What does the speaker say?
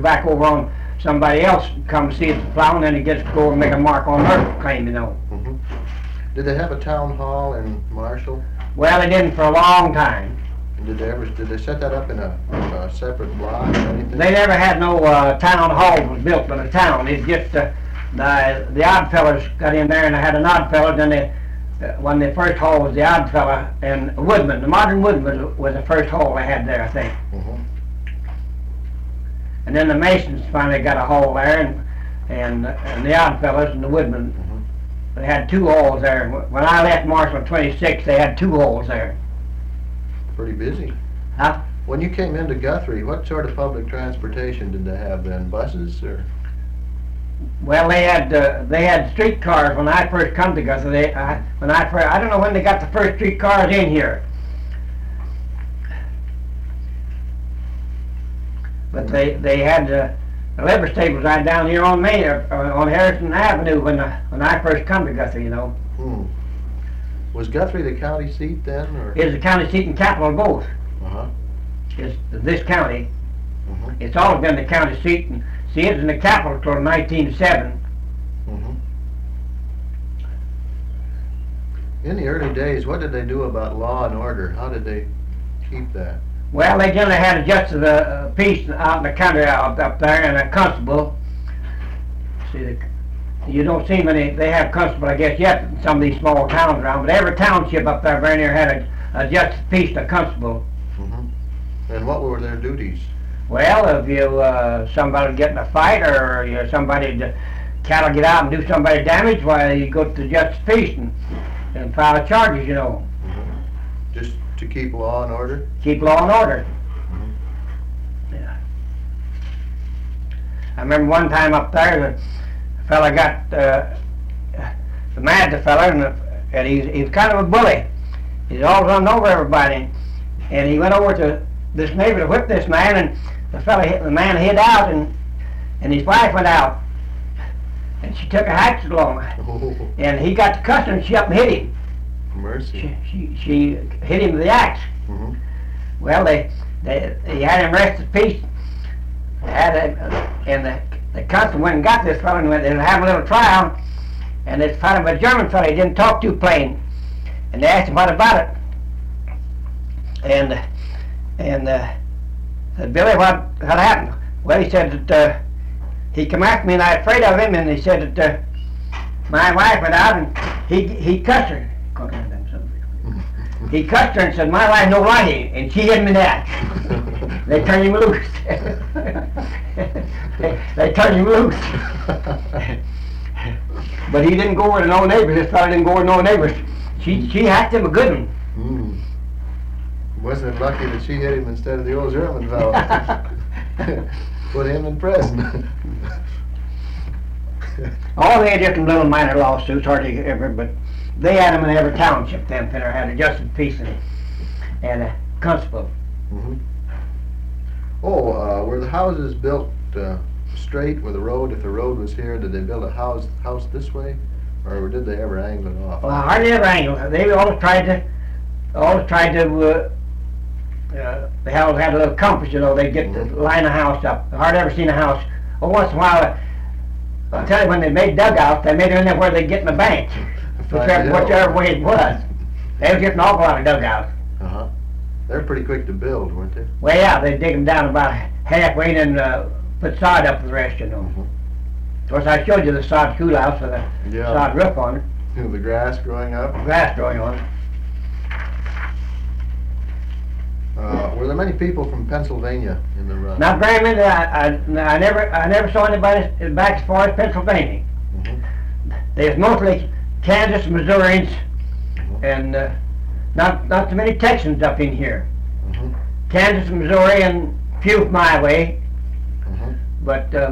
back over on somebody else, come see it's plowing, and he gets to go and make a mark on their claim, you know. Mm-hmm. Did they have a town hall in Marshall? Well, they didn't for a long time. And did they set that up in a separate block or anything? They never had no town hall was built by the town. It's just the Odd Fellows got in there and they had an Odd Fellows, and when the first hall was the Odd Fella and Woodman. The Modern Woodman was the first hall they had there, I think. Mm-hmm. And then the Masons finally got a hall there, and the Odd Fellows and the Woodman. Mm-hmm. They had 2 halls there. When I left Marshall in 26, they had 2 halls there. Pretty busy. Huh? When you came into Guthrie, what sort of public transportation did they have then? Buses or? Well, they had streetcars when I first come to Guthrie. I don't know when they got the first streetcars in here, but they had the liver stables right down here on Main on Harrison Avenue when I first come to Guthrie, you know. Hmm. Was Guthrie the county seat then, or? It's the county seat and capital of both. Uh-huh. It's this county. Mm-hmm. It's always been the county seat, and see, it was in the capital till 1907. Mm-hmm. In the early days, what did they do about law and order? How did they keep that? Well, they generally had a justice of the peace out in the country up there, and a constable. See, you don't see many. They have constable, I guess, yet in some of these small towns around. But every township up there very near had a justice of peace and a constable. Mm-hmm. And what were their duties? Well, if you somebody get in a fight, or cattle get out and do somebody damage, why you go to the justice of peace and file charges, you know. Mm-hmm. Just to keep law and order? Keep law and order. Mm-hmm. Yeah. I remember one time up there, the fella got mad, the fella, and he's kind of a bully. He's always running over everybody, and he went over to this neighbor to whip this man, and the man hid out, and his wife went out, and she took a hatchet along, and he got to cussing, and she up and hit him. Mercy. She hit him with the axe. Mm-hmm. Well, he had him arrested peace, and the constable went and got this fellow, and they were having a little trial, and this fellow, a German fellow, he didn't talk too plain, and they asked him what about it, and said, Billy, what happened? Well, he said that he come after me, and I was afraid of him, and he said that my wife went out, and he cussed her. He cussed her and said, my wife no lie, and she hit him in that. They turned him loose. they turned him loose. But he didn't go over to no neighbors. This fellow didn't go over to no neighbors. She hacked him a good one. Wasn't it lucky that she hit him instead of the old German fellow? Put him in prison. All they had different little minor lawsuits, hardly ever, but they had them in every township. Them Pinner had a justice of peace and a constable. Mm-hmm. Were the houses built straight with the road? If the road was here, did they build a house this way, or did they ever angle it off? Well, hardly ever angled. They always tried to. They always had a little compass, you know. They'd get the line of house up. I hardly ever seen a house. Well, once in a while, I'll tell you, when they made dugouts, they made it in there where they'd get in the bank. Whichever way it was. They was getting an awful lot of dugouts. Uh-huh. They were pretty quick to build, weren't they? Well, yeah, they'd dig them down about halfway and then put sod up with the rest, you know. Mm-hmm. Of course, I showed you the sod schoolhouse with the sod roof on it. The grass growing up? Grass growing on it. Were there many people from Pennsylvania in the run? Not very many. I never saw anybody back as far as Pennsylvania. Mm-hmm. There's mostly Kansas, Missourians, and not too many Texans up in here. Mm-hmm. Kansas, Missouri, and few my way, but